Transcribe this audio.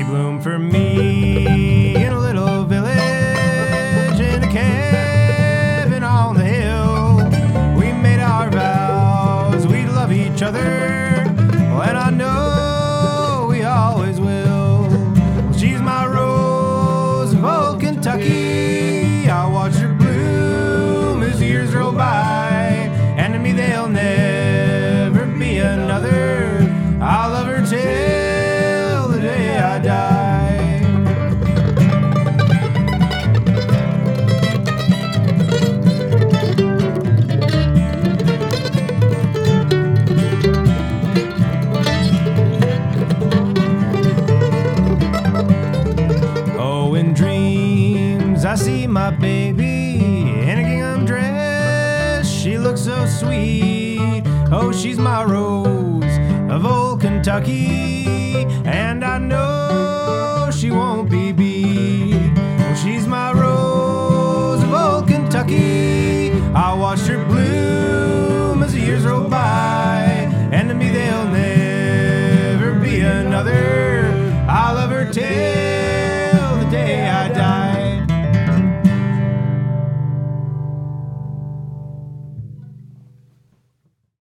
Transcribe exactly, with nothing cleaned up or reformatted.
bloomed for me in a little village in a cabin on the hill. We made our vows we'd love each other, and I know we always will. She's my rose of old Kentucky. I watch her bloom as years roll by, and to me they'll never be another. I'll love her till the day I die. Oh, in dreams I see my baby in a gingham dress. She looks so sweet. Oh, she's my rose of old Kentucky, and I know she won't be beat. Oh, she's my rose of old Kentucky.